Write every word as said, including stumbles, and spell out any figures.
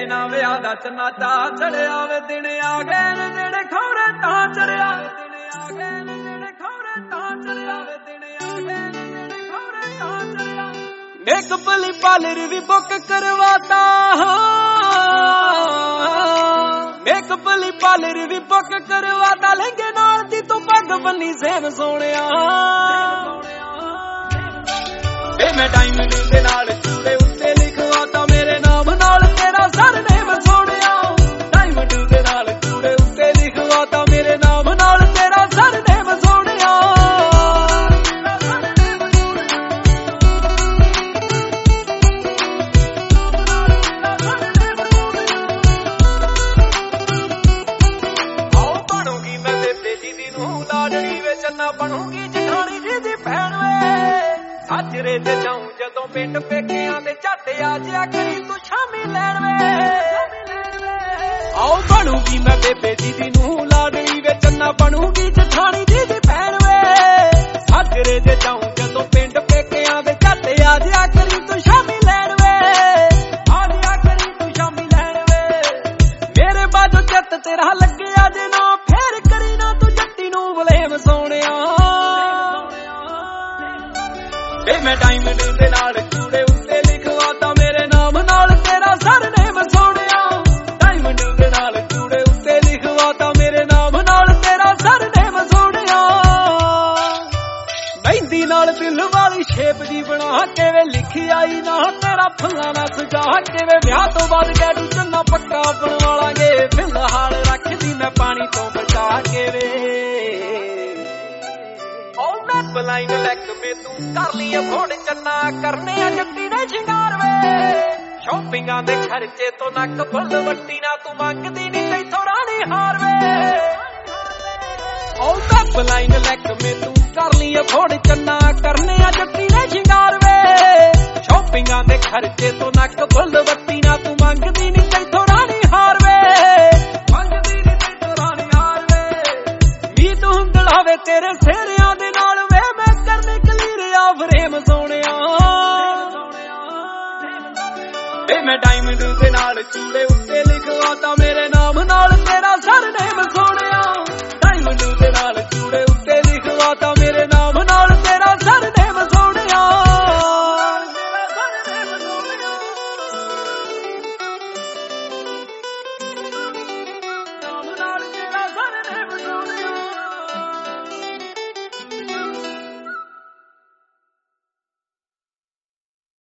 ਤੇਰੇ ਨਾਲ ਵਿਆਹ ਦਾ ਚੰਨਾ ਚਾਅ ਚੜਿਆ ਵੇ ਦਿਨ ਆ ਗਏ ਨੇ ਜਿਹੜੇ ਖੌਰੇ ਤਾਂ ਚੜਿਆ ਦਿਨ ਆ ਗਏ ਨੇ ਜਿਹੜੇ ਖੌਰੇ ਤਾਂ ਚੜਿਆ ਵੇ ਦਿਨ ਆ ਗਏ ਨੇ ਜਿਹੜੇ ਖੌਰੇ ਤਾਂ ਚੜਿਆ ਮੇਕਅਪ ਲਈ ਪਾਰਲਰ ਵੀ ਬੁੱਕ ਕਰਵਾਤਾ ਮੇਕਅਪ ਲਈ ਪਾਰਲਰ ਵੀ ਬੁੱਕ ਕਰਵਾਤਾ ਲਹਿੰਗੇ ਨਾਲ ਦੀ ਤੂੰ ਪੱਗ ਬੰਨੀ ਸੇਮ ਸੋਹਣਿਆ ਵੇ ਮੈਂ ਡਾਇਮੰਡ ਦੇ ਨਾਲ ਚੂੜੇ ਉੱਤੇ ਲਿਖਵਾਤਾ ਮੇਰੇ ਨਾਮ ਨਾਲ ਤੇਰਾ ਸਰਨੇਮ ਸੋਹਣਿਆ ਡਾਇਮੰਡ ਦੇ ਨਾਲ ਚੂੜੇ ਉੱਤੇ ਲਿਖਵਾਤਾ ਮੇਰੇ ਨਾਮ ਨਾਲ ਤੇਰਾ ਸਰਨੇਮ ਸੋਹਣਿਆ ਆਓ ਬਣੂਗੀ ਮੈਂ ਬੇਬੇ ਜੀ ਦੀ ਨੂੰ ਲਾਡਲੀ ਵੇ ਚੰਨਾ ਬਣੂਗੀ ਜਠਾਣੀ ਜੀ ਦੀ ਭੈਣ ਵੇ ਸਾਜਰੇ ਤੇ ਜਾਉਂ ਜਦੋਂ ਪਿੰਡ ਪੇਕਿਆਂ ਦੇ ਝੱਟ ਆ ਜਿਆ ਕਰੀ ਤੂੰ ਸ਼ਾਮੀ ਲੈਣ ਵੇ ਆਓ ਬਣੂਗੀ ਮੈਂ ਬੇਬੇ ਜੀ ਦੀ ਨੂੰ ਲਾਡਲੀ ਵੇ ਚੰਨਾ ਬਣੂਗੀ ਜਠਾਣੀ ਜੀ ਦੀ ਭੈਣ ਵੇ ਸਾਜਰੇ ਤੇ ਜਾਉਂ ਜਦੋਂ ਪਿੰਡ ਪੇਕਿਆਂ ਦੇ ਝੱਟ ਆ ਜਿਆ ਕਰੀ ਤੂੰ ਸ਼ਾਮੀ ਲੈਣ ਵੇ ਆ ਜਿਆ ਕਰੀ ਤੂੰ ਸ਼ਾਮੀ ਲੈਣ ਵੇ ਮੇਰੇ ਬਾਝੋਂ ਚੱਤ ਤੇਰਾ ਲੱਗਿਆ ਜੇ ਨਾ ਫੇਰ ਕਰੀ ਨਾ ਤੂੰ ਜੱਟੀ ਨੂੰ ਬਲੇਮ ਸੋਹਣਿਆ ਵੇ ਮੈਂ ਡਾਇਮੰਡ ਦੇ ਨਾਲ ਚੂੜੇ ਉੱਤੇ ਲਿਖਵਾਤਾ ਮੇਰੇ ਨਾਮ ਨਾਲ ਤੇਰਾ ਸਰਨੇਮ ਸੋਹਣਿਆ ਡਾਇਮੰਡ ਦੇ ਨਾਲ ਚੂੜੇ ਉੱਤੇ ਲਿਖਵਾਤਾ ਮੇਰੇ ਨਾਮ ਨਾਲ ਤੇਰਾ ਸਰਨੇਮ ਸੋਹਣਿਆ ਮਹਿੰਦੀ ਨਾਲ ਦਿਲ ਵਾਲੀ ਸ਼ੇਪ ਜੀ ਬਣਾ ਕੇ ਵੇ ਲਿਖੀ ਆਈ ਨਾ ਤੇਰਾ ਫੁੱਲਾਂ ਨਾਲ ਸਜਾ ਕੇ ਵੇ ਵਿਆਹ ਤੋਂ ਬਾਅਦ ਡੈਡੀ ਚੰਨਾ ਪੱਕਾ ਬਣਵਾਲਾਂਗੇ ਫਿਲਹਾਲ ਰੱਖਦੀ ਮੈਂ ਪਾਣੀ ਤੋਂ ਬਚਾ ਕੇ ਵੇ ਬਲਾਈਨ ਲੈਕ ਮੇ ਤੂੰ ਕਰ ਲਈ ਅਫੋਰਡ ਚੰਨਾ ਕਰਨੇ ਆ ਜੱਟੀ ਦੇ ਸ਼ਿੰਗਾਰ ਵੇ ਸ਼ੌਪਿੰਗਾਂ ਦੇ ਖਰਚੇ ਤੋਂ ਨੱਕ ਫੁੱਲ ਵੱਟੀ ਨਾ ਤੂੰ ਮੰਗਦੀ ਨੀ ਤੈਥੋਂ ਰਾਣੀ ਹਾਰ ਵੇ ਓ ਬਲਾਈਨ ਲੈਕ ਮੇ ਤੂੰ ਕਰ ਲਈ ਅਫੋਰਡ ਚੰਨਾ ਕਰਨੇ ਆ ਜੱਟੀ ਦੇ ਸ਼ਿੰਗਾਰ ਵੇ ਸ਼ੌਪਿੰਗਾਂ ਦੇ ਖਰਚੇ ਤੋਂ ਨੱਕ ਫੁੱਲ ਵੱਟੀ ਨਾ ਤੂੰ ਮੰਗਦੀ ਨੀ ਤੈਥੋਂ ਰਾਣੀ ਹਾਰ ਵੇ ਮੰਗਦੀ ਨੀ ਤੈਥੋਂ ਰਾਣੀ ਹਾਰ ਵੇ ਨੀ ਤੂੰ ਹੁੰਦਲਾਵੇ ਤੇਰੇ ਸੇਰਿਆਂ ਦੇ ਨਾਲ ਫਰੇਮ ਸੋਹਣਿਆ ਵੇ ਮੈਂ ਡਾਇਮੰਡ ਦੇ ਨਾਲ ਚੂੜੇ ਉੱਤੇ ਲਿਖਵਾਤਾ ਮੇਰੇ